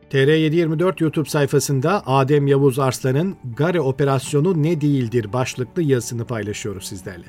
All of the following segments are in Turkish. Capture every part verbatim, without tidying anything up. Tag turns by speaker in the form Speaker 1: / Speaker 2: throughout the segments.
Speaker 1: T R yedi yirmi dört YouTube sayfasında Adem Yavuz Arslan'ın Gare Operasyonu Ne Değildir başlıklı yazısını paylaşıyoruz sizlerle.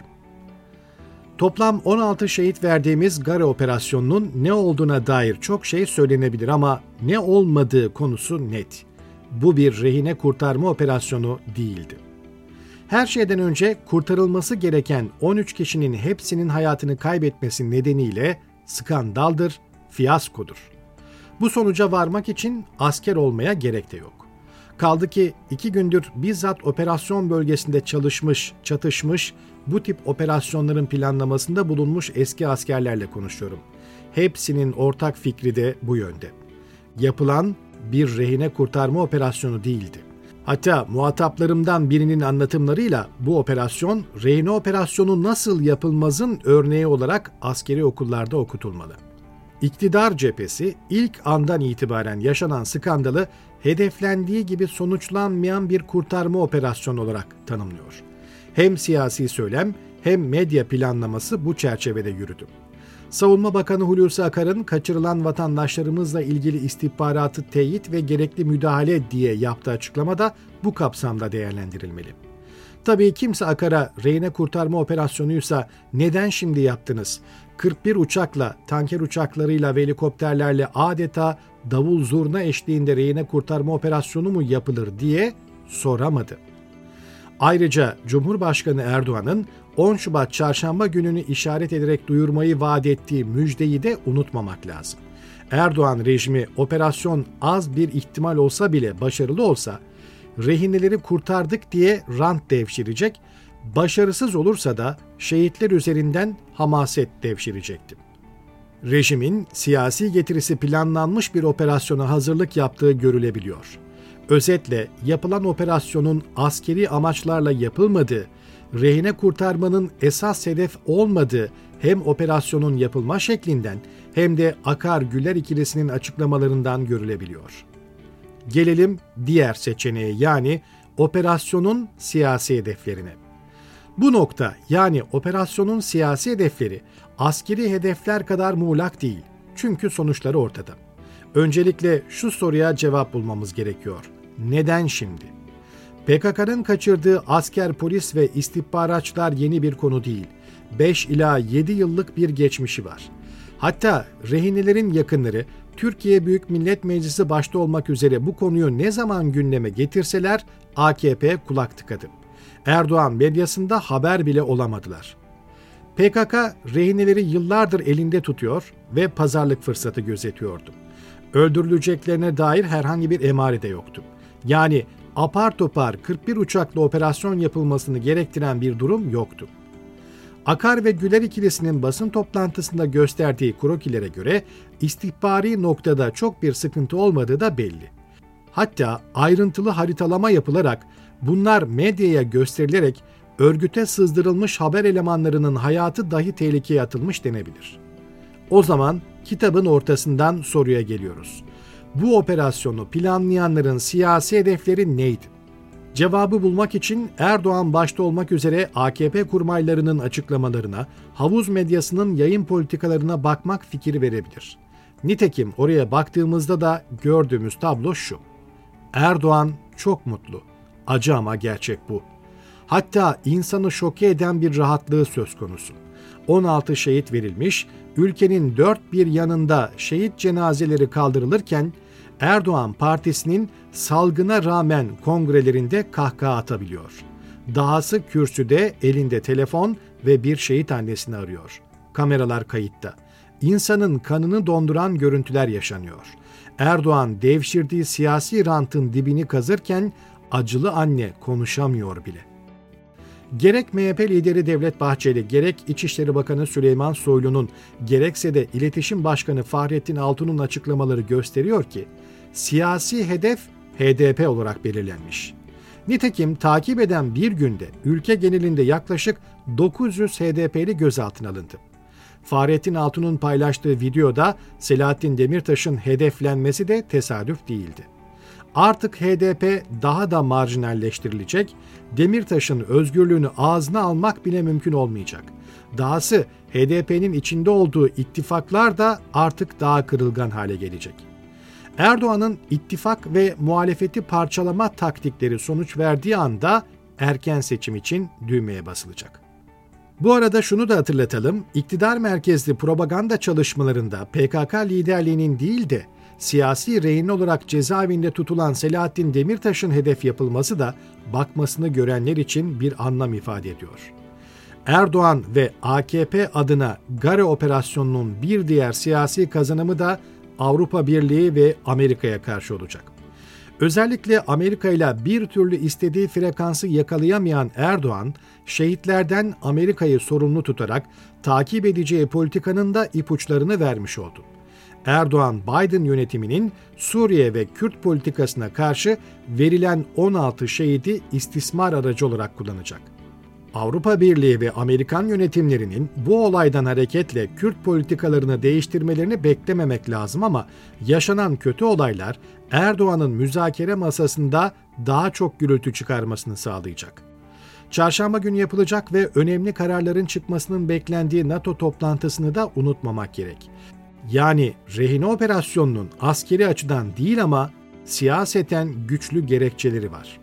Speaker 1: Toplam on altı şehit verdiğimiz Gare Operasyonu'nun ne olduğuna dair çok şey söylenebilir ama ne olmadığı konusu net. Bu bir rehine kurtarma operasyonu değildi. Her şeyden önce kurtarılması gereken on üç kişinin hepsinin hayatını kaybetmesi nedeniyle skandaldır, fiyaskodur. Bu sonuca varmak için asker olmaya gerek de yok. Kaldı ki iki gündür bizzat operasyon bölgesinde çalışmış, çatışmış, bu tip operasyonların planlamasında bulunmuş eski askerlerle konuşuyorum. Hepsinin ortak fikri de bu yönde. Yapılan bir rehine kurtarma operasyonu değildi. Hatta muhataplarımdan birinin anlatımlarıyla bu operasyon, rehine operasyonu nasıl yapılmazın örneği olarak askeri okullarda okutulmalı. İktidar cephesi ilk andan itibaren yaşanan skandalı hedeflendiği gibi sonuçlanmayan bir kurtarma operasyonu olarak tanımlıyor. Hem siyasi söylem hem medya planlaması bu çerçevede yürüdü. Savunma Bakanı Hulusi Akar'ın kaçırılan vatandaşlarımızla ilgili istihbaratı teyit ve gerekli müdahale diye yaptığı açıklama da bu kapsamda değerlendirilmeli. Tabii kimse Akar'a rehine kurtarma operasyonuysa neden şimdi yaptınız? kırk bir uçakla, tanker uçaklarıyla ve helikopterlerle adeta davul zurna eşliğinde rehine kurtarma operasyonu mu yapılır diye soramadı. Ayrıca Cumhurbaşkanı Erdoğan'ın on Şubat Çarşamba gününü işaret ederek duyurmayı vaat ettiği müjdeyi de unutmamak lazım. Erdoğan rejimi operasyon az bir ihtimal olsa bile başarılı olsa, rehineleri kurtardık diye rant devşirecek, başarısız olursa da şehitler üzerinden hamaset devşirecekti. Rejimin siyasi getirisi planlanmış bir operasyona hazırlık yaptığı görülebiliyor. Özetle yapılan operasyonun askeri amaçlarla yapılmadığı, rehine kurtarmanın esas hedef olmadığı hem operasyonun yapılma şeklinden hem de Akar-Güler ikilisinin açıklamalarından görülebiliyor. Gelelim diğer seçeneğe, yani operasyonun siyasi hedeflerine. Bu nokta, yani operasyonun siyasi hedefleri askeri hedefler kadar muğlak değil. Çünkü sonuçları ortada. Öncelikle şu soruya cevap bulmamız gerekiyor. Neden şimdi? P K K'nın kaçırdığı asker, polis ve istihbaratçılar yeni bir konu değil. beş ila yedi yıllık bir geçmişi var. Hatta rehinelerin yakınları Türkiye Büyük Millet Meclisi başta olmak üzere bu konuyu ne zaman gündeme getirseler A K P kulak tıkadı. Erdoğan medyasında haber bile olamadılar. P K K rehineleri yıllardır elinde tutuyor ve pazarlık fırsatı gözetiyordu. Öldürüleceklerine dair herhangi bir emare de yoktu. Yani apar topar kırk bir uçakla operasyon yapılmasını gerektiren bir durum yoktu. Akar ve Güler ikilisinin basın toplantısında gösterdiği krokilere göre istihbari noktada çok bir sıkıntı olmadığı da belli. Hatta ayrıntılı haritalama yapılarak bunlar medyaya gösterilerek örgüte sızdırılmış haber elemanlarının hayatı dahi tehlikeye atılmış denebilir. O zaman kitabın ortasından soruya geliyoruz. Bu operasyonu planlayanların siyasi hedefleri neydi? Cevabı bulmak için Erdoğan başta olmak üzere A K P kurmaylarının açıklamalarına, havuz medyasının yayın politikalarına bakmak fikir verebilir. Nitekim oraya baktığımızda da gördüğümüz tablo şu. Erdoğan çok mutlu. Acı ama gerçek bu. Hatta insanı şoke eden bir rahatlığı söz konusu. on altı şehit verilmiş, ülkenin dört bir yanında şehit cenazeleri kaldırılırken Erdoğan partisinin salgına rağmen kongrelerinde kahkaha atabiliyor. Dahası kürsüde elinde telefon ve bir şehit annesini arıyor. Kameralar kayıtta. İnsanın kanını donduran görüntüler yaşanıyor. Erdoğan devşirdiği siyasi rantın dibini kazırken acılı anne konuşamıyor bile. Gerek M H P lideri Devlet Bahçeli, gerek İçişleri Bakanı Süleyman Soylu'nun, gerekse de İletişim Başkanı Fahrettin Altun'un açıklamaları gösteriyor ki, siyasi hedef H D P olarak belirlenmiş. Nitekim takip eden bir günde ülke genelinde yaklaşık dokuz yüz H D P'li gözaltına alındı. Fahrettin Altun'un paylaştığı videoda Selahattin Demirtaş'ın hedeflenmesi de tesadüf değildi. Artık H D P daha da marjinalleştirilecek, Demirtaş'ın özgürlüğünü ağzına almak bile mümkün olmayacak. Dahası H D P'nin içinde olduğu ittifaklar da artık daha kırılgan hale gelecek. Erdoğan'ın ittifak ve muhalefeti parçalama taktikleri sonuç verdiği anda erken seçim için düğmeye basılacak. Bu arada şunu da hatırlatalım, iktidar merkezli propaganda çalışmalarında P K K liderliğinin değil de siyasi rehin olarak cezaevinde tutulan Selahattin Demirtaş'ın hedef yapılması da bakmasını görenler için bir anlam ifade ediyor. Erdoğan ve A K P adına Gare operasyonunun bir diğer siyasi kazanımı da Avrupa Birliği ve Amerika'ya karşı olacak. Özellikle Amerika ile bir türlü istediği frekansı yakalayamayan Erdoğan, şehitlerden Amerika'yı sorumlu tutarak takip edeceği politikanın da ipuçlarını vermiş oldu. Erdoğan, Biden yönetiminin Suriye ve Kürt politikasına karşı verilen on altı şehidi istismar aracı olarak kullanacak. Avrupa Birliği ve Amerikan yönetimlerinin bu olaydan hareketle Kürt politikalarını değiştirmelerini beklememek lazım ama yaşanan kötü olaylar Erdoğan'ın müzakere masasında daha çok gürültü çıkarmasını sağlayacak. Çarşamba günü yapılacak ve önemli kararların çıkmasının beklendiği NATO toplantısını da unutmamak gerek. Yani rehine operasyonunun askeri açıdan değil ama siyaseten güçlü gerekçeleri var.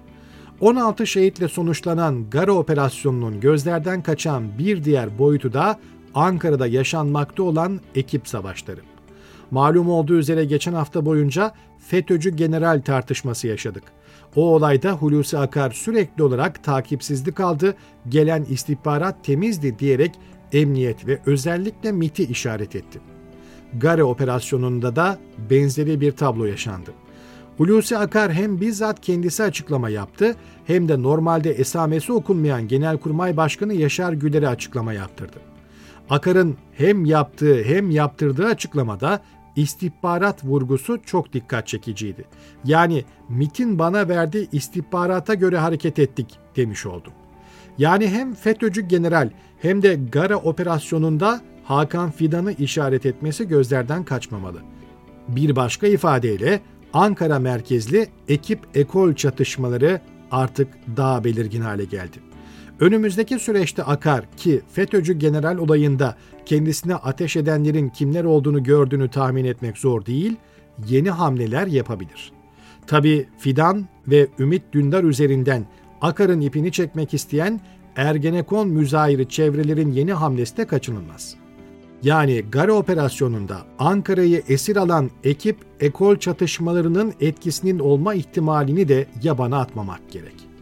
Speaker 1: on altı şehitle sonuçlanan Gare operasyonunun gözlerden kaçan bir diğer boyutu da Ankara'da yaşanmakta olan ekip savaşları. Malum olduğu üzere geçen hafta boyunca FETÖ'cü general tartışması yaşadık. O olayda Hulusi Akar sürekli olarak takipsizlik aldı, gelen istihbarat temizdi diyerek emniyet ve özellikle MİT'i işaret etti. Gare operasyonunda da benzeri bir tablo yaşandı. Hulusi Akar hem bizzat kendisi açıklama yaptı hem de normalde esamesi okunmayan Genelkurmay Başkanı Yaşar Güler'e açıklama yaptırdı. Akar'ın hem yaptığı hem yaptırdığı açıklamada istihbarat vurgusu çok dikkat çekiciydi. Yani MİT'in bana verdiği istihbarata göre hareket ettik demiş oldu. Yani hem FETÖ'cü general hem de Gare operasyonunda Hakan Fidan'ı işaret etmesi gözlerden kaçmamalı. Bir başka ifadeyle Ankara merkezli ekip ekol çatışmaları artık daha belirgin hale geldi. Önümüzdeki süreçte Akar ki FETÖ'cü general olayında kendisine ateş edenlerin kimler olduğunu gördüğünü tahmin etmek zor değil, yeni hamleler yapabilir. Tabii Fidan ve Ümit Dündar üzerinden Akar'ın ipini çekmek isteyen Ergenekon müzahiri çevrelerin yeni hamlesi de kaçınılmaz. Yani Gare operasyonunda Ankara'yı esir alan ekip ekol çatışmalarının etkisinin olma ihtimalini de yabana atmamak gerek.